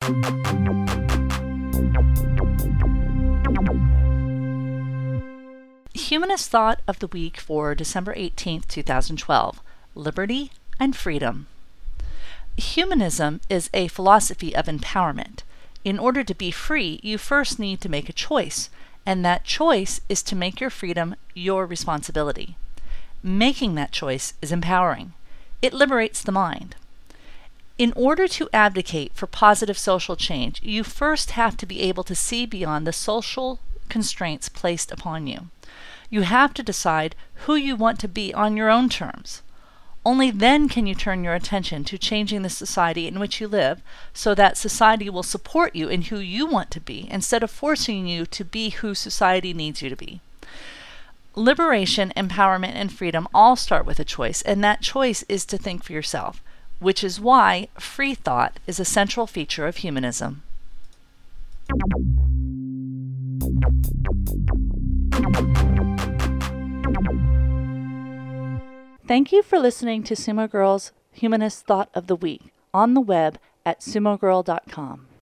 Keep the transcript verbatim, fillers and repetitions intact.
Humanist Thought of the Week for December eighteenth, two thousand twelve, Liberty and Freedom. Humanism is a philosophy of empowerment. In order to be free, you first need to make a choice, and that choice is to make your freedom your responsibility. Making that choice is empowering. It liberates the mind. In order to advocate for positive social change, you first have to be able to see beyond the social constraints placed upon you. You have to decide who you want to be on your own terms. Only then can you turn your attention to changing the society in which you live so that society will support you in who you want to be instead of forcing you to be who society needs you to be. Liberation, empowerment, and freedom all start with a choice, and that choice is to think for yourself, which is why free thought is a central feature of humanism. Thank you for listening to Sumo Girl's Humanist Thought of the Week on the web at sumo girl dot com.